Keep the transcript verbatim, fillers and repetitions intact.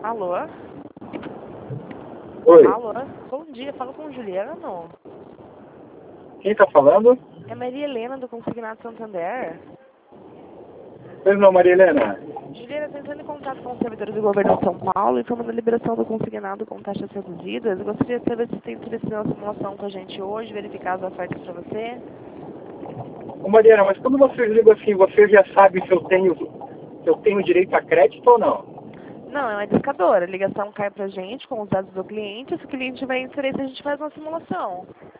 Alô? Oi, Alô? Bom dia, fala com o Juliano. quem tá falando? É Maria Helena do Consignado Santander. Pois não, Maria Helena. Juliana, estou entrando em contato com os servidores do governo de São Paulo, informando a liberação do consignado com taxas reduzidas. Eu gostaria de saber se tem interesse na simulação com a gente hoje, verificar as ofertas para você. Ô Mariana, mas quando você liga assim, você já sabe se eu tenho, se eu tenho direito a crédito ou não? Não, é uma discadora. A ligação cai para a gente com os dados do cliente. Se o cliente vai interesse, a gente faz uma simulação.